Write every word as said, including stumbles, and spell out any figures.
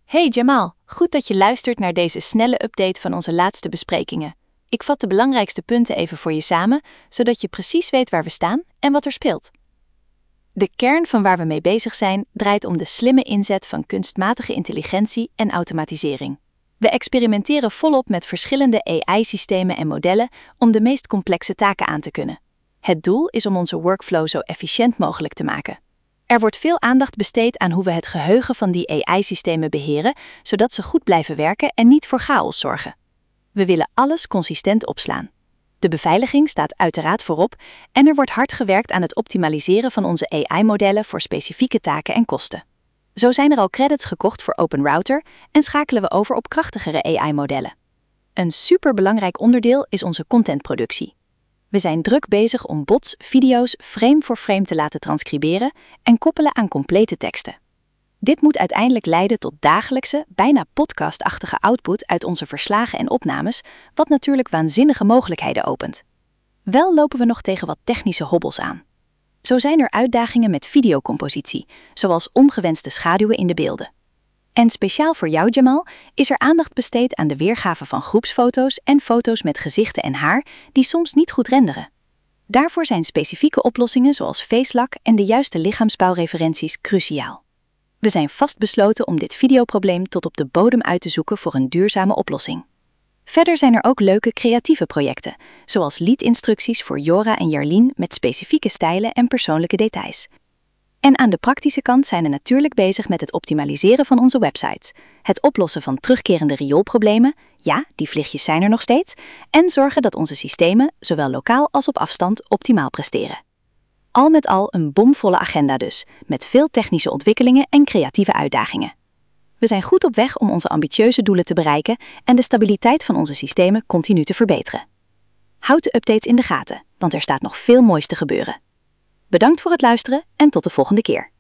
Hey Jamal, goed dat je luistert naar deze snelle update van onze laatste besprekingen. Ik vat de belangrijkste punten even voor je samen, zodat je precies weet waar we staan en wat er speelt. De kern van waar we mee bezig zijn draait om de slimme inzet van kunstmatige intelligentie en automatisering. We experimenteren volop met verschillende A I-systemen en modellen om de meest complexe taken aan te kunnen. Het doel is om onze workflow zo efficiënt mogelijk te maken. Er wordt veel aandacht besteed aan hoe we het geheugen van die A I-systemen beheren, zodat ze goed blijven werken en niet voor chaos zorgen. We willen alles consistent opslaan. De beveiliging staat uiteraard voorop en er wordt hard gewerkt aan het optimaliseren van onze A I-modellen voor specifieke taken en kosten. Zo zijn er al credits gekocht voor OpenRouter en schakelen we over op krachtigere A I-modellen. Een superbelangrijk onderdeel is onze contentproductie. We zijn druk bezig om bots video's frame voor frame te laten transcriberen en koppelen aan complete teksten. Dit moet uiteindelijk leiden tot dagelijkse, bijna podcastachtige output uit onze verslagen en opnames, wat natuurlijk waanzinnige mogelijkheden opent. Wel lopen we nog tegen wat technische hobbels aan. Zo zijn er uitdagingen met videocompositie, zoals ongewenste schaduwen in de beelden. En speciaal voor jou, Jamal, is er aandacht besteed aan de weergave van groepsfoto's en foto's met gezichten en haar die soms niet goed renderen. Daarvoor zijn specifieke oplossingen zoals FaceLock en de juiste lichaamsbouwreferenties cruciaal. We zijn vastbesloten om dit videoprobleem tot op de bodem uit te zoeken voor een duurzame oplossing. Verder zijn er ook leuke creatieve projecten, zoals liedinstructies voor Jora en Jarlien met specifieke stijlen en persoonlijke details. En aan de praktische kant zijn we natuurlijk bezig met het optimaliseren van onze websites, het oplossen van terugkerende rioolproblemen, ja, die vliegjes zijn er nog steeds, en zorgen dat onze systemen, zowel lokaal als op afstand, optimaal presteren. Al met al een bomvolle agenda dus, met veel technische ontwikkelingen en creatieve uitdagingen. We zijn goed op weg om onze ambitieuze doelen te bereiken en de stabiliteit van onze systemen continu te verbeteren. Houd de updates in de gaten, want er staat nog veel moois te gebeuren. Bedankt voor het luisteren en tot de volgende keer.